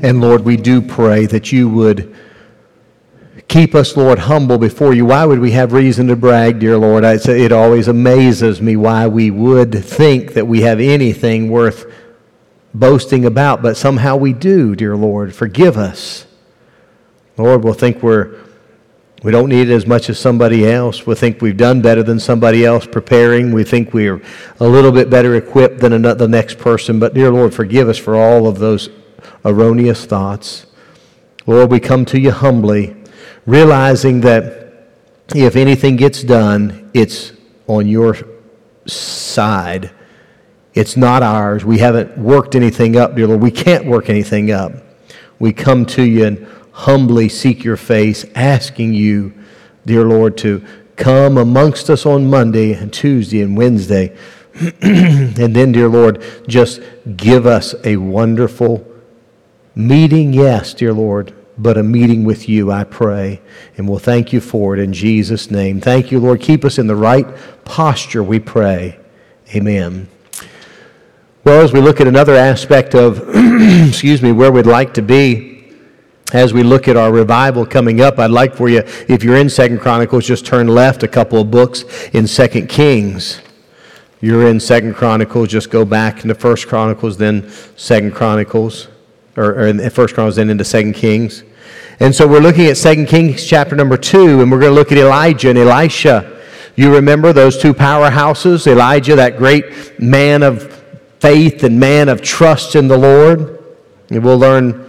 And Lord, we do pray that you would keep us, Lord, humble before you. Why would we have reason to brag, dear Lord? It always amazes me why we would think that we have anything worth boasting about, but somehow we do, dear Lord. Forgive us. Lord, we'll think we don't need it as much as somebody else. We'll think we've done better than somebody else preparing. We think we're a little bit better equipped than the next person. But dear Lord, forgive us for all of those erroneous thoughts. Lord, we come to you humbly, realizing that if anything gets done, it's on your side. It's not ours. We haven't worked anything up, dear Lord. We can't work anything up. We come to you and humbly seek your face, asking you, dear Lord, to come amongst us on Monday and Tuesday and Wednesday. And then, dear Lord, just give us a wonderful meeting, yes, dear Lord, but a meeting with you, I pray. And we'll thank you for it in Jesus' name. Thank you, Lord. Keep us in the right posture, we pray. Amen. Well, as we look at another aspect of, where we'd like to be, as we look at our revival coming up, I'd like for you, if you're in 2 Chronicles, just turn left a couple of books in 2 Kings. You're in 2 Chronicles, just go back into 1 Chronicles, then 2 Chronicles, or in 1 Chronicles, then into 2 Kings. And so we're looking at 2 Kings chapter number 2, and we're going to look at Elijah and Elisha. You remember those two powerhouses? Elijah, that great man of faith and man of trust in the Lord. And we'll learn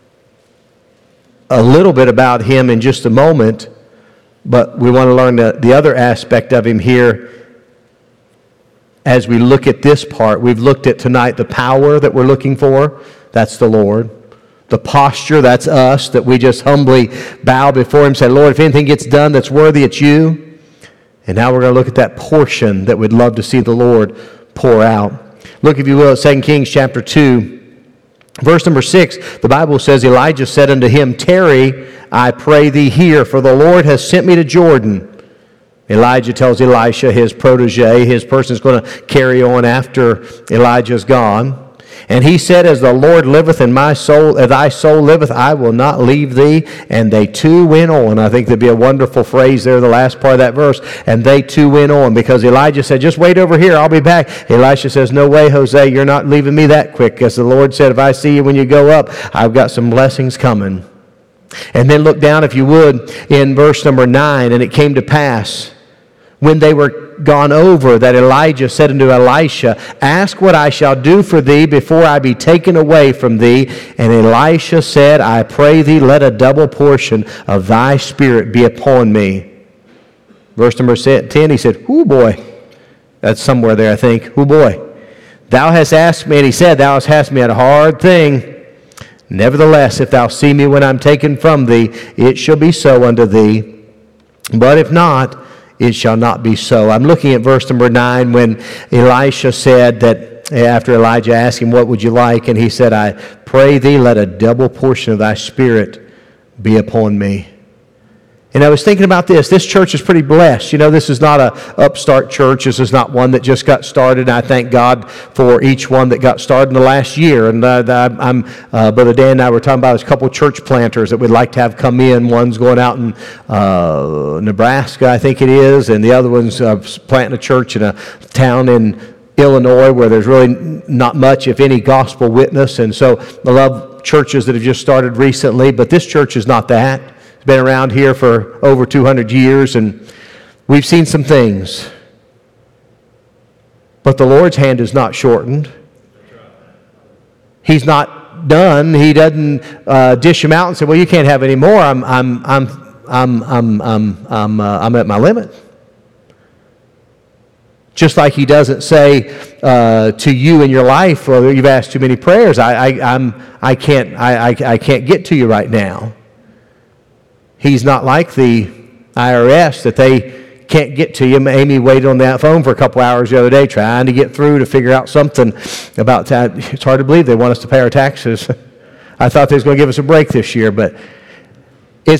a little bit about him in just a moment, but we want to learn the other aspect of him here as we look at this part. We've looked at tonight the power that we're looking for. That's the Lord. The posture, that's us, that we just humbly bow before him and say, Lord, if anything gets done that's worthy, it's you. And now we're going to look at that portion that we'd love to see the Lord pour out. Look, if you will, at 2 Kings chapter 2, verse number 6. The Bible says, Elijah said unto him, Tarry, I pray thee here, for the Lord has sent me to Jordan. Elijah tells Elisha, his protege, his person is going to carry on after Elijah's gone. And he said, As the Lord liveth and my soul, as thy soul liveth, I will not leave thee. And they two went on. I think there'd be a wonderful phrase there, the last part of that verse. And they two went on, because Elijah said, just wait over here, I'll be back. Elisha says, no way, Jose, you're not leaving me that quick. Because the Lord said, if I see you when you go up, I've got some blessings coming. And then look down, if you would, in verse number 9. And it came to pass, when they were gone over, that Elijah said unto Elisha, Ask what I shall do for thee before I be taken away from thee. And Elisha said, I pray thee, let a double portion of thy spirit be upon me. Verse number 10, he said, Ooh, boy. That's somewhere there, I think. Ooh, boy. Thou hast asked me, and he said, Thou hast asked me a hard thing. Nevertheless, if thou see me when I'm taken from thee, it shall be so unto thee. But if not, it shall not be so. I'm looking at verse number 9 when Elisha said that after Elijah asked him, what would you like? And he said, I pray thee, let a double portion of thy spirit be upon me. And I was thinking about this. This church is pretty blessed. You know, this is not an upstart church. This is not one that just got started. And I thank God for each one that got started in the last year. And Brother Dan and I were talking about there's a couple of church planters that we'd like to have come in. One's going out in Nebraska, I think it is, and the other one's planting a church in a town in Illinois where there's really not much, if any, gospel witness. And so I love churches that have just started recently, but this church is not that. It's been around here for over 200 years, and we've seen some things. But the Lord's hand is not shortened. He's not done. He doesn't dish them out and say, "Well, you can't have any more. I'm at my limit." Just like He doesn't say to you in your life, "Well, you've asked too many prayers. I can't get to you right now." He's not like the IRS that they can't get to you. Amy waited on that phone for a couple hours the other day trying to get through to figure out something about that. It's hard to believe they want us to pay our taxes. I thought they was going to give us a break this year, but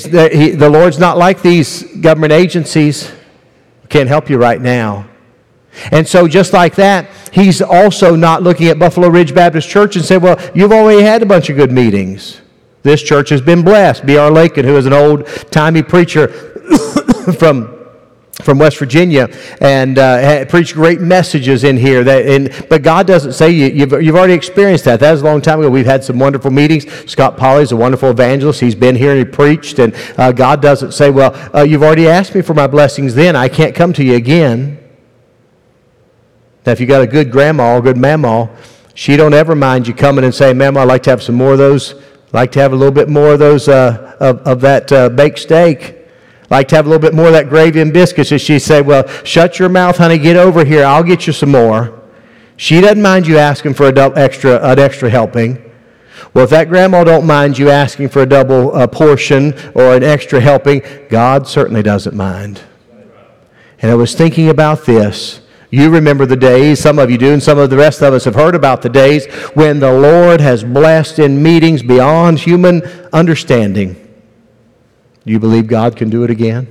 the Lord's not like these government agencies. Can't help you right now. And so just like that, he's also not looking at Buffalo Ridge Baptist Church and saying, well, you've already had a bunch of good meetings. This church has been blessed. B.R. Lakin, who is an old-timey preacher from West Virginia, and preached great messages in here. But God doesn't say you've already experienced that. That was a long time ago. We've had some wonderful meetings. Scott Polly's a wonderful evangelist. He's been here and he preached. And God doesn't say, well, you've already asked me for my blessings then. I can't come to you again. Now, if you got a good grandma or good mamaw, she don't ever mind you coming and saying, Mama, I'd like to have some more of those. I'd like to have a little bit more of those of that baked steak. Like to have a little bit more of that gravy and biscuits. And she'd say, well, shut your mouth, honey, get over here, I'll get you some more. She doesn't mind you asking for an extra helping. Well, if that grandma don't mind you asking for a double portion or an extra helping, God certainly doesn't mind. And I was thinking about this. You remember the days, some of you do, and some of the rest of us have heard about the days when the Lord has blessed in meetings beyond human understanding. Do you believe God can do it again?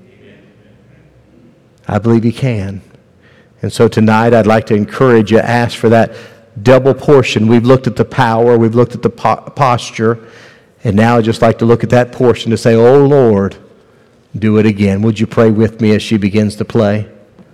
I believe He can. And so tonight I'd like to encourage you, ask for that double portion. We've looked at the power, we've looked at the posture, and now I'd just like to look at that portion to say, oh Lord, do it again. Would you pray with me as she begins to play?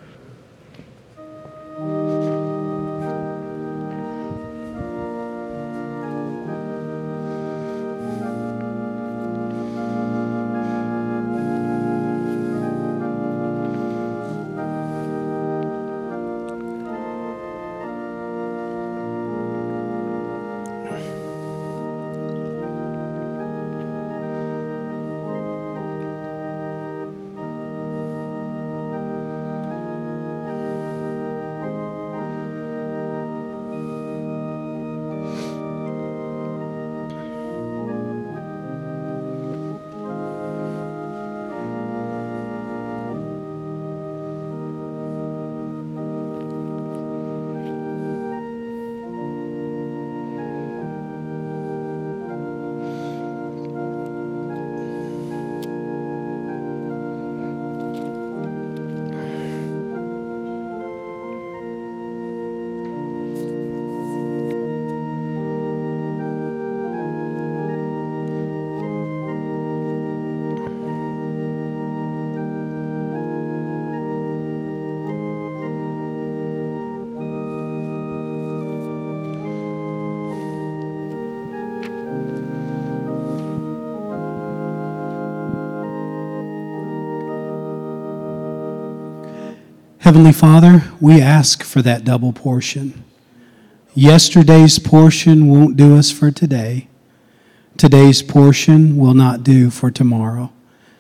Heavenly Father, we ask for that double portion. Yesterday's portion won't do us for today. Today's portion will not do for tomorrow.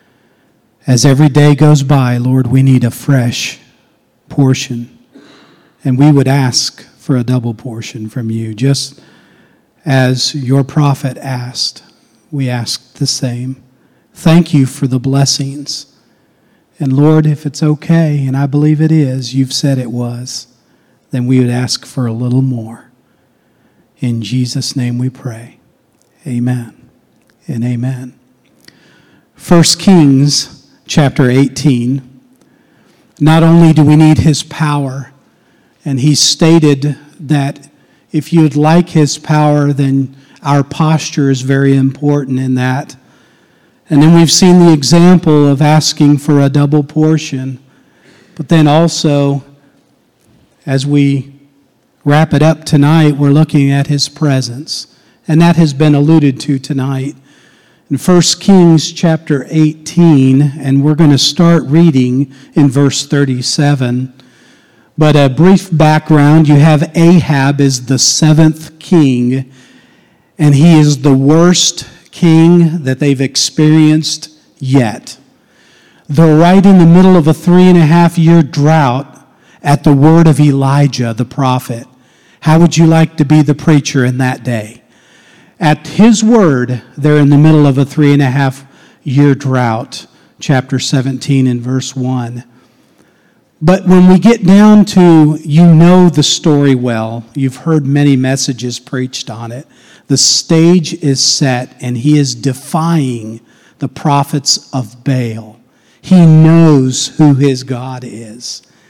As every day goes by, Lord, we need a fresh portion. And we would ask for a double portion from you, just as your prophet asked. We ask the same. Thank you for the blessings. And Lord, if it's okay, and I believe it is, you've said it was, then we would ask for a little more. In Jesus' name we pray. Amen and amen. 1 Kings chapter 18. Not only do we need His power, and He stated that if you'd like His power, then our posture is very important in that. And then we've seen the example of asking for a double portion. But then also, as we wrap it up tonight, we're looking at His presence. And that has been alluded to tonight. In 1 Kings chapter 18, and we're going to start reading in verse 37. But a brief background, you have Ahab is the 7th king, and he is the worst king that they've experienced yet. They're right in the middle of a 3.5-year drought at the word of Elijah, the prophet. How would you like to be the preacher in that day? At his word, they're in the middle of a 3.5-year drought. Chapter 17 and verse 1. But when we get down to, you know the story well, you've heard many messages preached on it. The stage is set, and he is defying the prophets of Baal. He knows who his God is.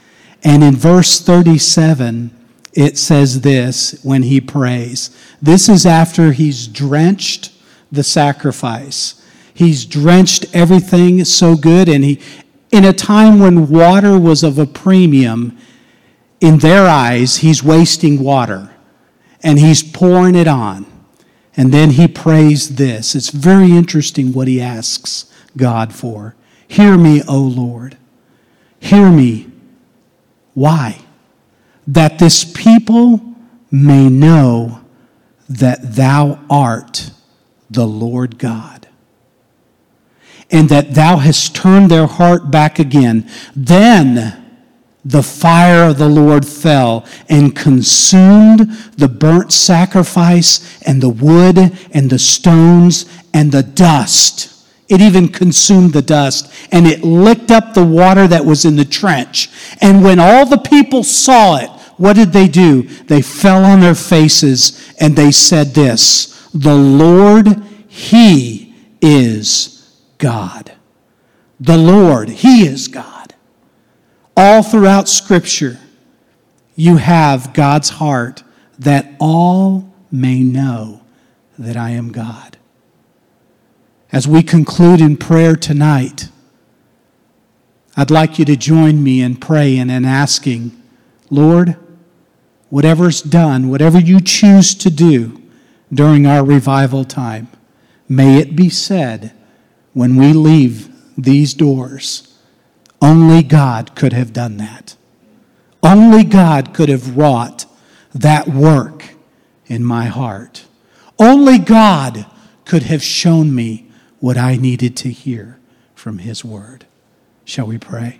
And in verse 37, it says this when he prays. This is after he's drenched the sacrifice. He's drenched everything so good, and he, in a time when water was of a premium, in their eyes, he's wasting water, and he's pouring it on. And then he prays this. It's very interesting what he asks God for. Hear me, O Lord. Hear me. Why? That this people may know that thou art the Lord God, and that thou hast turned their heart back again. Then the fire of the Lord fell and consumed the burnt sacrifice and the wood and the stones and the dust. It even consumed the dust, and it licked up the water that was in the trench. And when all the people saw it, what did they do? They fell on their faces and they said this, the Lord, He is God. The Lord, He is God. All throughout Scripture, you have God's heart that all may know that I am God. As we conclude in prayer tonight, I'd like you to join me in praying and asking, Lord, whatever's done, whatever you choose to do during our revival time, may it be said when we leave these doors, only God could have done that. Only God could have wrought that work in my heart. Only God could have shown me what I needed to hear from His Word. Shall we pray?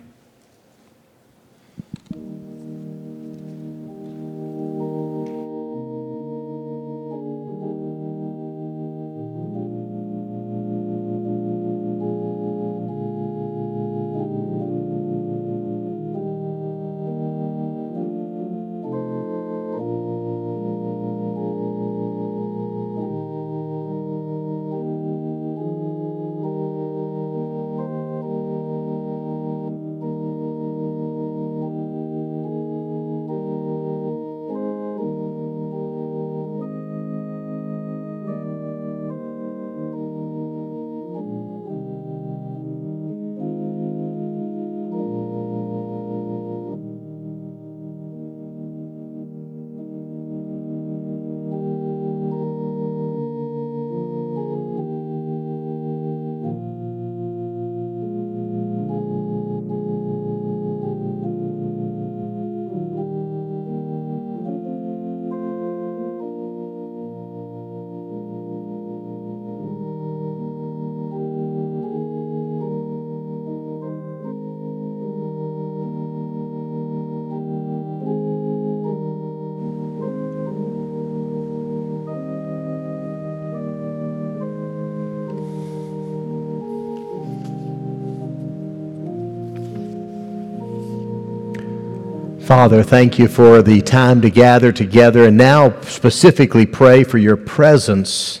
Father, thank you for the time to gather together and now specifically pray for your presence,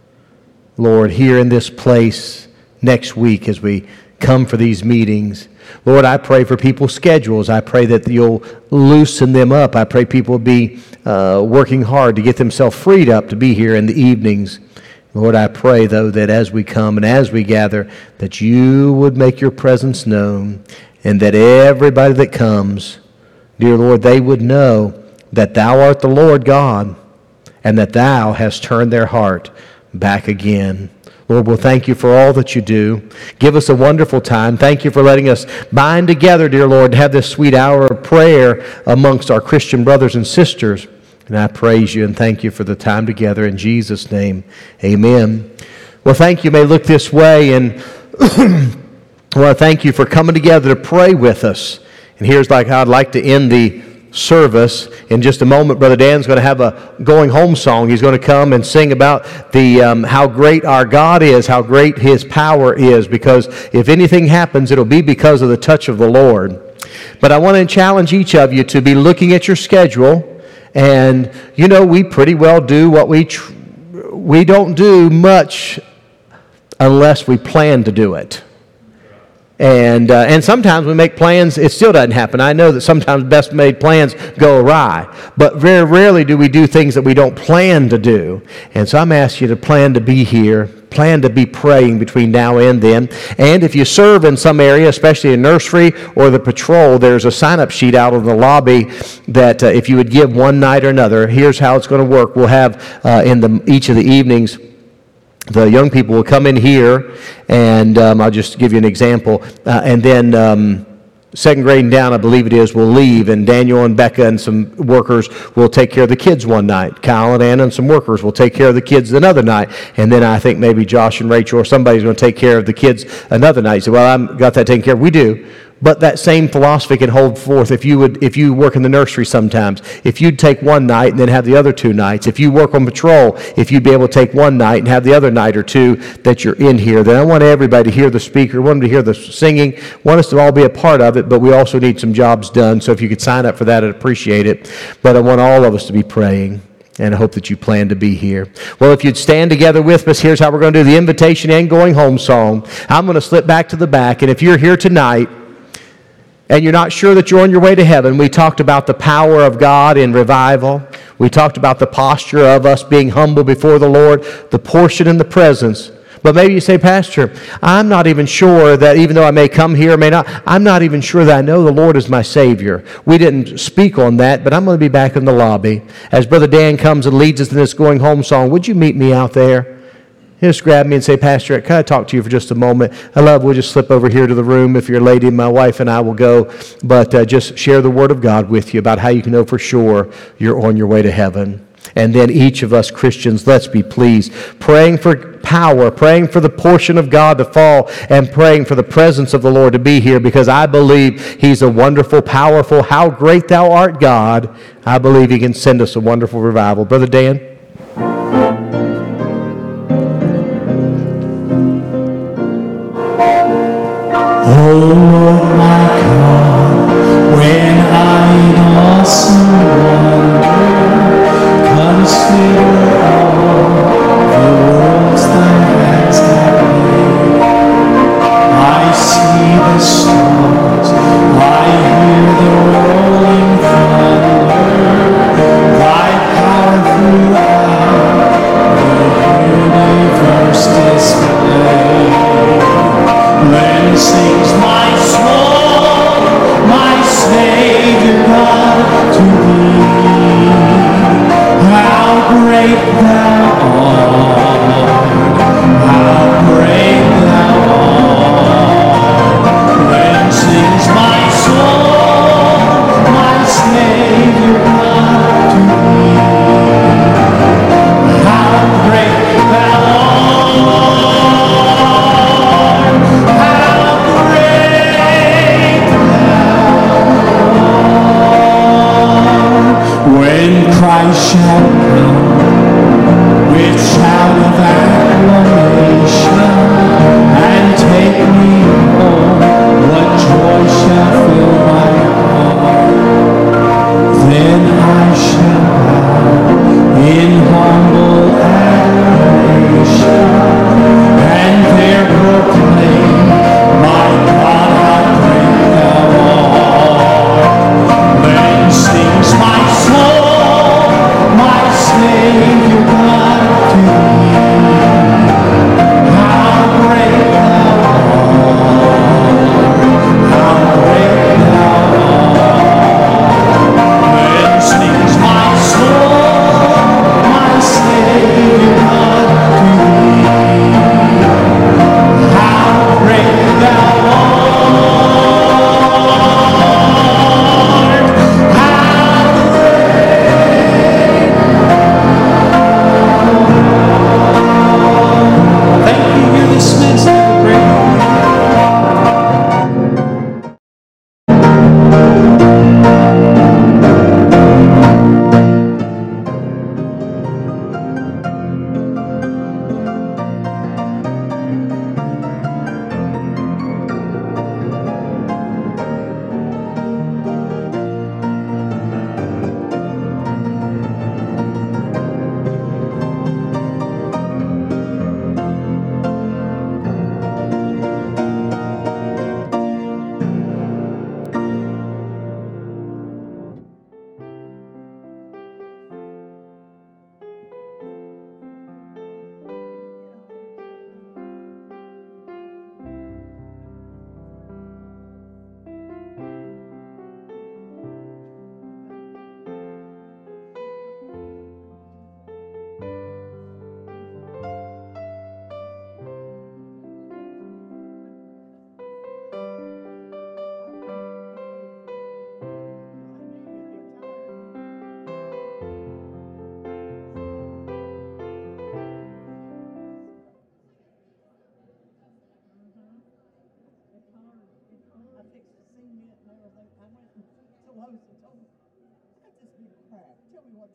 Lord, here in this place next week as we come for these meetings. Lord, I pray for people's schedules. I pray that you'll loosen them up. I pray people will be working hard to get themselves freed up to be here in the evenings. Lord, I pray, though, that as we come and as we gather, that you would make your presence known and that everybody that comes, dear Lord, they would know that thou art the Lord God and that thou hast turned their heart back again. Lord, we'll thank you for all that you do. Give us a wonderful time. Thank you for letting us bind together, dear Lord, to have this sweet hour of prayer amongst our Christian brothers and sisters. And I praise you and thank you for the time together. In Jesus' name, amen. Well, thank you. May look this way. And I want to thank you for coming together to pray with us. And here's how I'd like to end the service. In just a moment, Brother Dan's going to have a going home song. He's going to come and sing about the how great our God is, how great His power is, because if anything happens, it'll be because of the touch of the Lord. But I want to challenge each of you to be looking at your schedule. And, you know, we pretty well do what we don't do much unless we plan to do it. And sometimes we make plans, it still doesn't happen. I know that sometimes best made plans go awry, but very rarely do we do things that we don't plan to do. And so I'm asking you to plan to be here, plan to be praying between now and then. And if you serve in some area, especially a nursery or the patrol, there's a sign-up sheet out in the lobby that if you would give one night or another, here's how it's going to work. We'll have each of the evenings, the young people will come in here, and I'll just give you an example. And then second grade and down, I believe it is, will leave, and Daniel and Becca and some workers will take care of the kids one night. Kyle and Anna and some workers will take care of the kids another night. And then I think maybe Josh and Rachel or somebody's going to take care of the kids another night. You say, well, I've got that taken care of. We do. But that same philosophy can hold forth if you work in the nursery sometimes. If you'd take one night and then have the other 2 nights. If you work on patrol, if you'd be able to take one night and have the other night or 2 that you're in here, then I want everybody to hear the speaker, want them to hear the singing, want us to all be a part of it, but we also need some jobs done. So if you could sign up for that, I'd appreciate it. But I want all of us to be praying. And I hope that you plan to be here. Well, if you'd stand together with us, here's how we're going to do the invitation and going home song. I'm going to slip back to the back. And if you're here tonight, and you're not sure that you're on your way to heaven, we talked about the power of God in revival. We talked about the posture of us being humble before the Lord, the portion in the presence. But maybe you say, Pastor, I'm not even sure that even though I may come here or may not, I'm not even sure that I know the Lord is my Savior. We didn't speak on that, but I'm going to be back in the lobby. As Brother Dan comes and leads us in this going home song, would you meet me out there? Just grab me and say, Pastor, can I talk to you for just a moment? We'll just slip over here to the room. If you're a lady, my wife and I will go. But just share the Word of God with you about how you can know for sure you're on your way to heaven. And then each of us Christians, let's be pleased, praying for power, praying for the portion of God to fall, and praying for the presence of the Lord to be here, because I believe He's a wonderful, powerful, how great Thou art, God. I believe He can send us a wonderful revival. Brother Dan? Oh Lord my God, when I in awesome wonder consider all the worlds Thou hast made, I see the stars, I hear the rolling thunder, Thy power throughout I went to Lowe's and told him, I just need crack. Tell me what